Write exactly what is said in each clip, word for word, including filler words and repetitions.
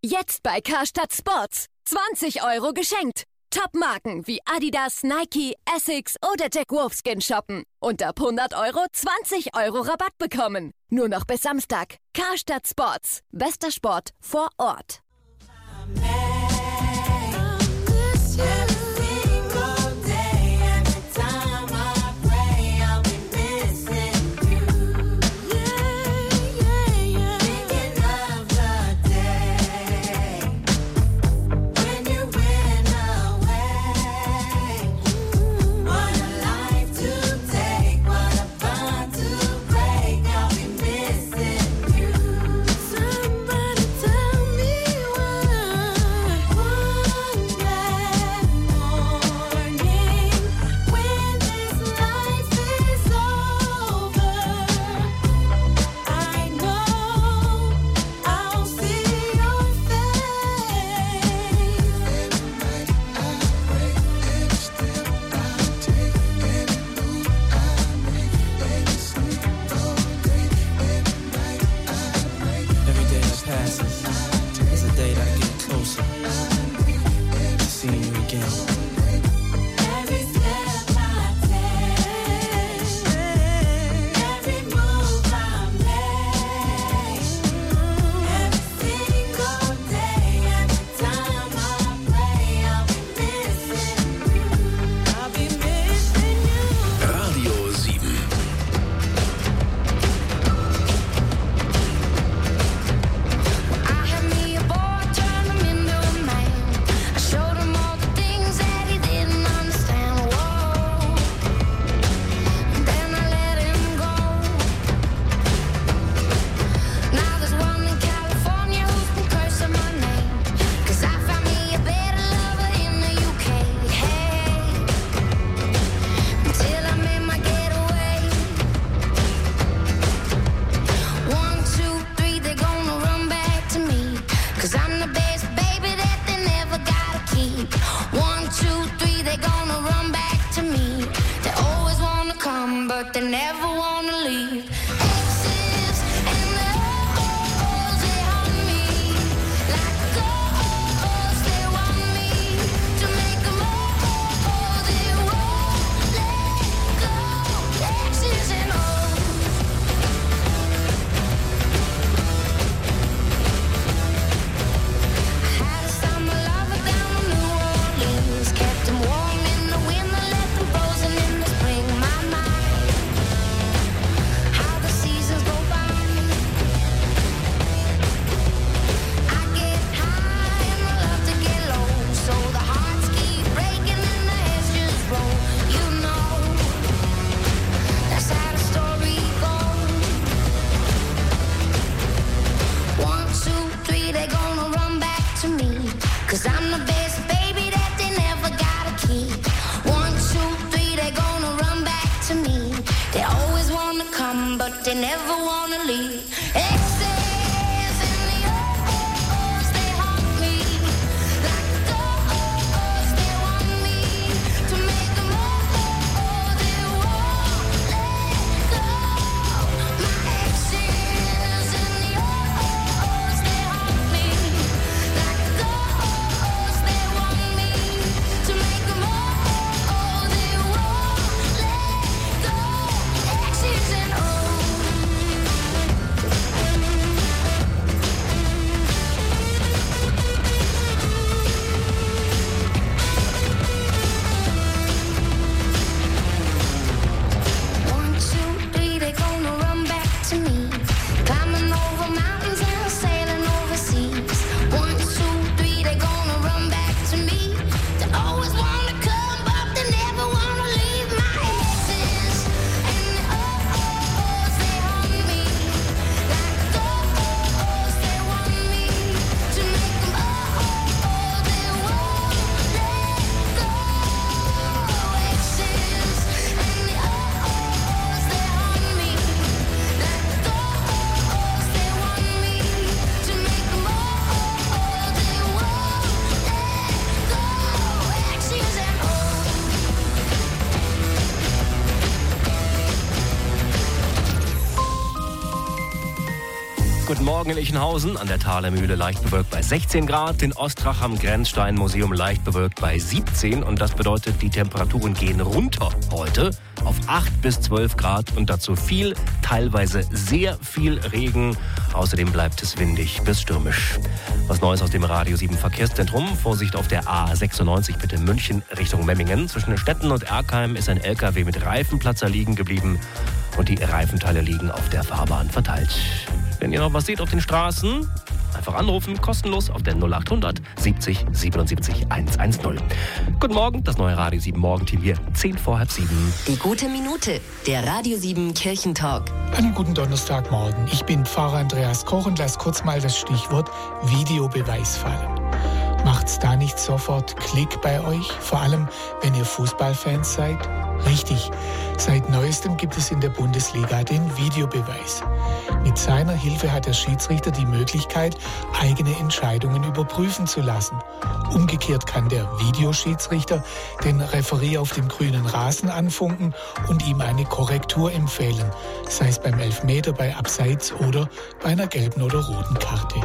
Jetzt bei Karstadt Sports. zwanzig Euro geschenkt. Top-Marken wie Adidas, Nike, Essex oder Jack Wolfskin shoppen. Und ab hundert Euro zwanzig Euro Rabatt bekommen. Nur noch bis Samstag. Karstadt Sports. Bester Sport vor Ort. Guten Morgen in Ichenhausen, an der Thaler Mühle leicht bewölkt bei sechzehn Grad, in Ostrach am Grenzstein-Museum leicht bewölkt bei siebzehn und das bedeutet, die Temperaturen gehen runter heute auf acht bis zwölf Grad und dazu viel, teilweise sehr viel Regen. Außerdem bleibt es windig bis stürmisch. Was Neues aus dem Radio sieben Verkehrszentrum. Vorsicht auf der A sechsundneunzig bitte München Richtung Memmingen. Zwischen Stetten und Erkheim ist ein L K W mit Reifenplatzer liegen geblieben und die Reifenteile liegen auf der Fahrbahn verteilt. Wenn ihr noch was seht auf den Straßen, einfach anrufen, kostenlos auf der null achthundert siebzig siebenundsiebzig hundertzehn. Guten Morgen, das neue Radio sieben Morgenteam hier, zehn vor halb sieben. Die gute Minute, der Radio sieben Kirchentalk. Einen guten Donnerstagmorgen. Ich bin Pfarrer Andreas Koch und lasse kurz mal das Stichwort Videobeweis fallen. Macht's da nicht sofort Klick bei euch, vor allem wenn ihr Fußballfans seid? Richtig, seit Neuestem gibt es in der Bundesliga den Videobeweis. Mit seiner Hilfe hat der Schiedsrichter die Möglichkeit, eigene Entscheidungen überprüfen zu lassen. Umgekehrt kann der Videoschiedsrichter den Referee auf dem grünen Rasen anfunken und ihm eine Korrektur empfehlen, sei es beim Elfmeter, bei Abseits oder bei einer gelben oder roten Karte.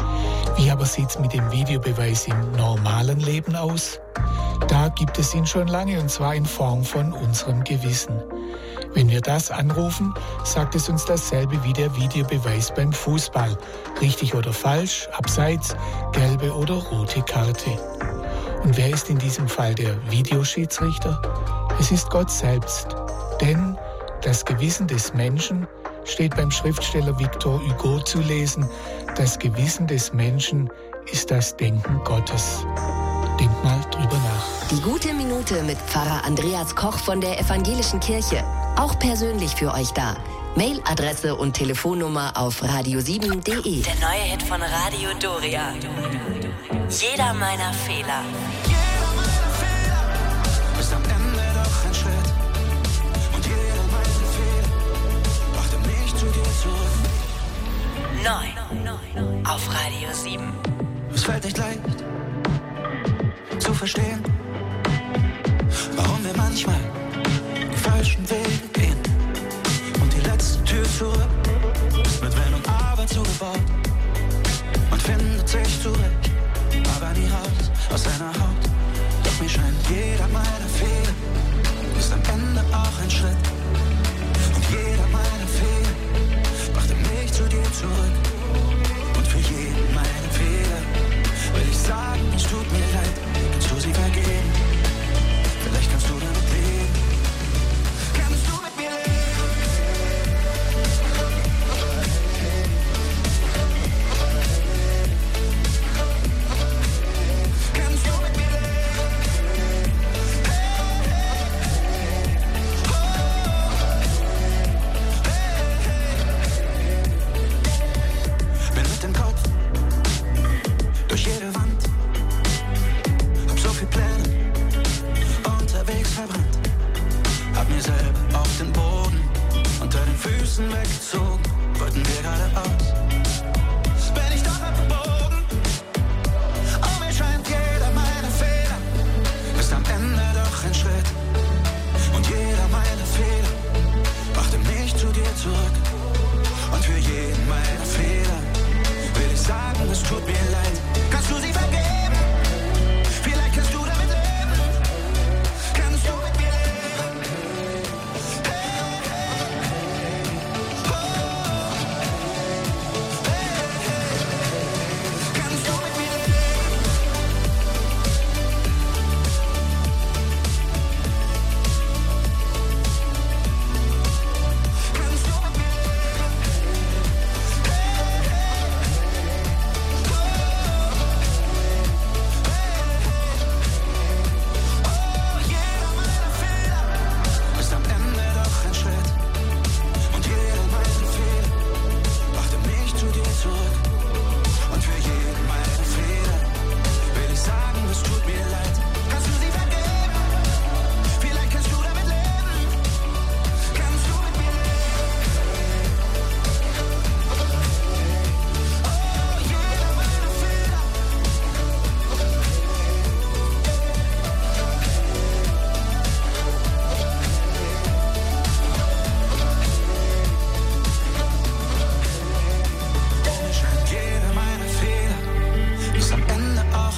Wie aber sieht's mit dem Videobeweis im normalen Leben aus? Da gibt es ihn schon lange, und zwar in Form von unserem Gewissen. Wenn wir das anrufen, sagt es uns dasselbe wie der Videobeweis beim Fußball. Richtig oder falsch, abseits, gelbe oder rote Karte. Und wer ist in diesem Fall der Videoschiedsrichter? Es ist Gott selbst. Denn das Gewissen des Menschen steht beim Schriftsteller Victor Hugo zu lesen. Das Gewissen des Menschen ist das Denken Gottes. Denkt mal drüber nach. Die gute Minute mit Pfarrer Andreas Koch von der Evangelischen Kirche. Auch persönlich für euch da. Mailadresse und Telefonnummer auf radio sieben punkt de. Der neue Hit von Radio Doria. Jeder meiner Fehler. Jeder meiner Fehler ist am Ende doch ein Schritt. Und jeder meiner Fehler brachte mich zu dir zurück. Neu. Auf Radio sieben. Es fällt nicht leicht zu verstehen, warum wir manchmal die falschen Wege gehen. Und die letzte Tür zurück ist mit Wenn und Aber zugebaut. Man findet sich zurecht, aber nie raus aus seiner Haut. Doch mir scheint, jeder meiner Fehler ist am Ende auch ein Schritt. Und jeder meiner Fehler brachte mich zu dir zurück. Und für jeden meiner Fehler will ich sagen, es tut mir leid. Kannst du sie vergeben? Vielleicht kannst du damit leben.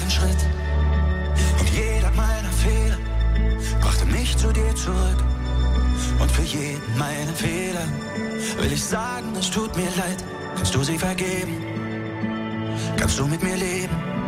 einen Schritt. Und jeder meiner Fehler brachte mich zu dir zurück. Und für jeden meiner Fehler will ich sagen, es tut mir leid. Kannst du sie vergeben? Kannst du mit mir leben?